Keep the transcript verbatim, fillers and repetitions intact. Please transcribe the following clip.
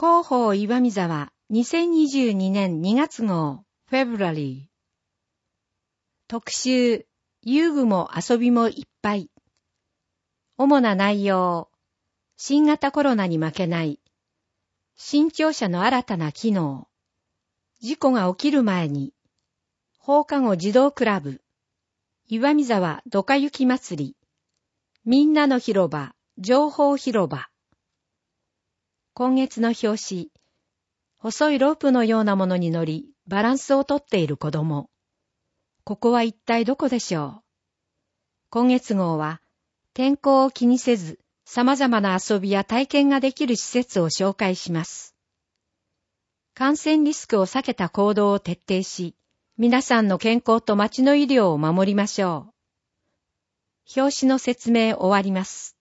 広報岩見沢にせんにじゅうにねんにがつ号フェブラリー特集遊具も遊びもいっぱい。主な内容、新型コロナに負けない、新庁舎の新たな機能、事故が起きる前に、放課後児童クラブ、岩見沢ドカ雪祭り、みんなの広場、情報広場。今月の表紙、細いロープのようなものに乗り、バランスをとっている子供。ここは一体どこでしょう。今月号は、天候を気にせず、様々な遊びや体験ができる施設を紹介します。感染リスクを避けた行動を徹底し、皆さんの健康と町の医療を守りましょう。表紙の説明終わります。